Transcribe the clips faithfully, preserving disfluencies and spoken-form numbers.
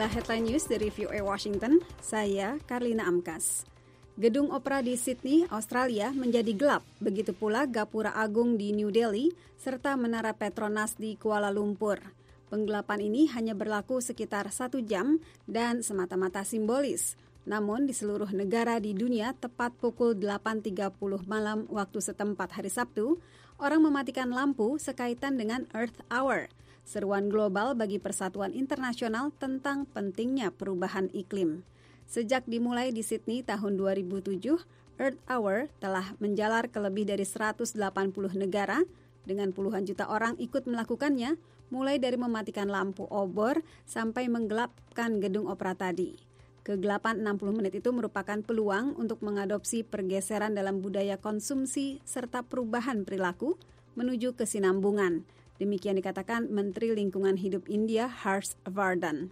Inilah headline news dari V O A Washington. Saya Karlina Amkas. Gedung opera di Sydney, Australia menjadi gelap. Begitu pula Gapura Agung di New Delhi serta Menara Petronas di Kuala Lumpur. Penggelapan ini hanya berlaku sekitar satu jam dan semata-mata simbolis. Namun di seluruh negara di dunia tepat pukul delapan tiga puluh malam waktu setempat hari Sabtu, orang mematikan lampu sekaitan dengan Earth Hour, seruan global bagi persatuan internasional tentang pentingnya perubahan iklim. Sejak dimulai di Sydney tahun dua ribu tujuh, Earth Hour telah menjalar ke lebih dari seratus delapan puluh negara dengan puluhan juta orang ikut melakukannya, mulai dari mematikan lampu obor sampai menggelapkan gedung opera tadi. Kegelapan enam puluh menit itu merupakan peluang untuk mengadopsi pergeseran dalam budaya konsumsi serta perubahan perilaku menuju kesinambungan. Demikian dikatakan Menteri Lingkungan Hidup India Harsh Vardhan.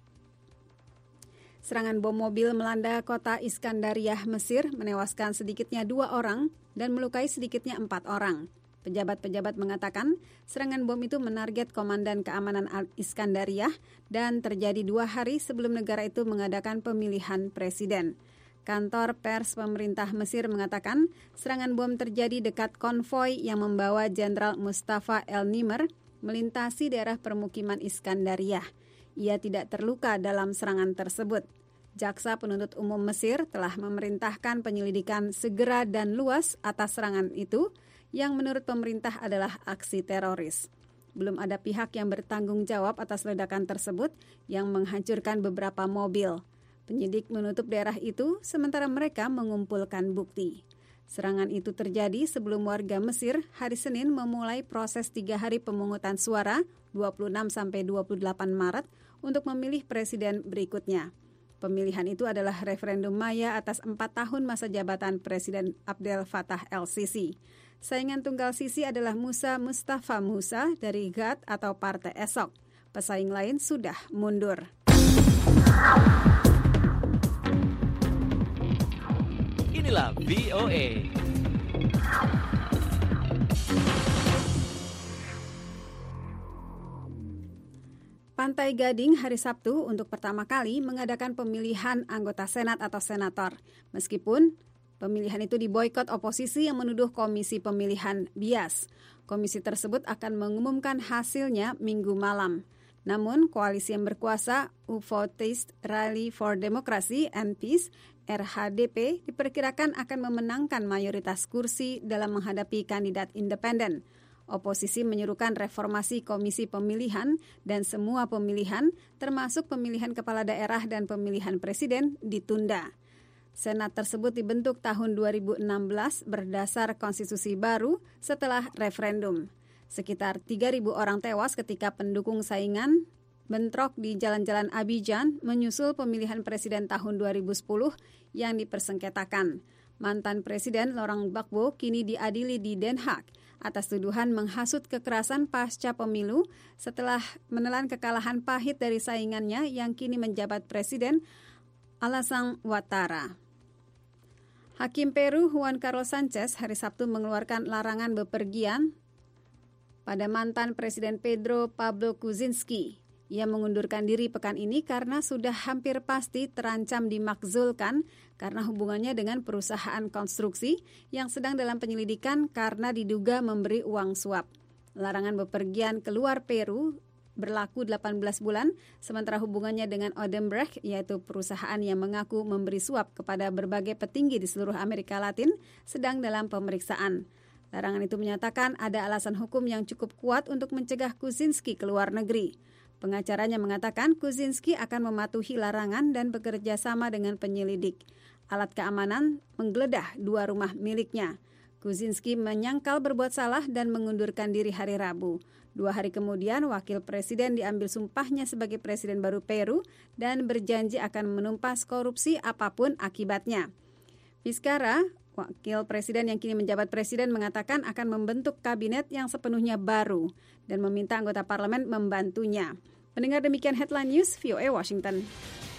Serangan bom mobil melanda kota Iskandariyah, Mesir, menewaskan sedikitnya dua orang dan melukai sedikitnya empat orang. Pejabat-pejabat mengatakan serangan bom itu menarget Komandan Keamanan Iskandariyah dan terjadi dua hari sebelum negara itu mengadakan pemilihan presiden. Kantor pers pemerintah Mesir mengatakan serangan bom terjadi dekat konvoi yang membawa Jenderal Mustafa El-Nimr melintasi daerah permukiman Iskandariyah. Ia tidak terluka dalam serangan tersebut. Jaksa penuntut umum Mesir telah memerintahkan penyelidikan segera dan luas atas serangan itu yang menurut pemerintah adalah aksi teroris. Belum ada pihak yang bertanggung jawab atas ledakan tersebut yang menghancurkan beberapa mobil. Penyidik menutup daerah itu sementara mereka mengumpulkan bukti. Serangan itu terjadi sebelum warga Mesir hari Senin memulai proses tiga hari pemungutan suara dua puluh enam sampai dua puluh delapan Maret untuk memilih presiden berikutnya. Pemilihan itu adalah referendum maya atas empat tahun masa jabatan Presiden Abdel Fattah el-Sisi. Saingan tunggal Sisi adalah Musa Mustafa Musa dari G A D atau Partai Esok. Pesaing lain sudah mundur. Inilah V O A. Pantai Gading hari Sabtu untuk pertama kali mengadakan pemilihan anggota Senat atau Senator. Meskipun pemilihan itu diboikot oposisi yang menuduh komisi pemilihan bias. Komisi tersebut akan mengumumkan hasilnya minggu malam. Namun, koalisi yang berkuasa U Votist Rally for Democracy and Peace R H D P diperkirakan akan memenangkan mayoritas kursi dalam menghadapi kandidat independen. Oposisi menyerukan reformasi komisi pemilihan dan semua pemilihan, termasuk pemilihan kepala daerah dan pemilihan presiden, ditunda. Senat tersebut dibentuk tahun dua ribu enam belas berdasar konstitusi baru setelah referendum. Sekitar tiga ribu orang tewas ketika pendukung saingan bentrok di jalan-jalan Abidjan menyusul pemilihan presiden tahun dua ribu sepuluh yang dipersengketakan. Mantan Presiden Laurent Gbagbo kini diadili di Den Haag atas tuduhan menghasut kekerasan pasca pemilu setelah menelan kekalahan pahit dari saingannya yang kini menjabat presiden, Alassane Ouattara. Hakim Peru Juan Carlos Sanchez hari Sabtu mengeluarkan larangan bepergian pada mantan Presiden Pedro Pablo Kuczynski. Ia mengundurkan diri pekan ini karena sudah hampir pasti terancam dimakzulkan karena hubungannya dengan perusahaan konstruksi yang sedang dalam penyelidikan karena diduga memberi uang suap. Larangan bepergian keluar Peru berlaku delapan belas bulan, sementara hubungannya dengan Odebrecht, yaitu perusahaan yang mengaku memberi suap kepada berbagai petinggi di seluruh Amerika Latin, sedang dalam pemeriksaan. Larangan itu menyatakan ada alasan hukum yang cukup kuat untuk mencegah Kuczynski keluar negeri. Pengacaranya mengatakan Kuczynski akan mematuhi larangan dan bekerja sama dengan penyelidik. Alat keamanan menggeledah dua rumah miliknya. Kuczynski menyangkal berbuat salah dan mengundurkan diri hari Rabu. Dua hari kemudian, wakil presiden diambil sumpahnya sebagai presiden baru Peru dan berjanji akan menumpas korupsi apapun akibatnya. Vizcarra, wakil presiden yang kini menjabat presiden, mengatakan akan membentuk kabinet yang sepenuhnya baru dan meminta anggota parlemen membantunya. Pendengar, demikian headline news V O A Washington.